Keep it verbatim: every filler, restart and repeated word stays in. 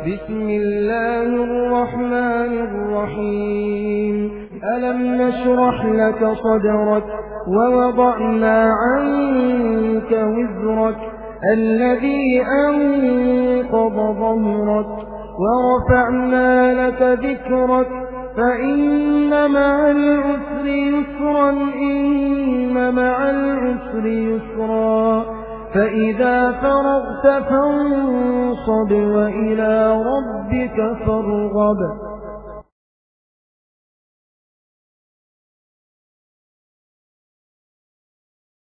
بسم الله الرحمن الرحيم ألم نشرح لك صدرك ووضعنا عنك وزرك الذي أنقض ظهرك ورفعنا لك ذكرك فإن مع العسر يسرا إن مع العسر يسرا فإذا فرغت فانصب وإلى ربك فارغب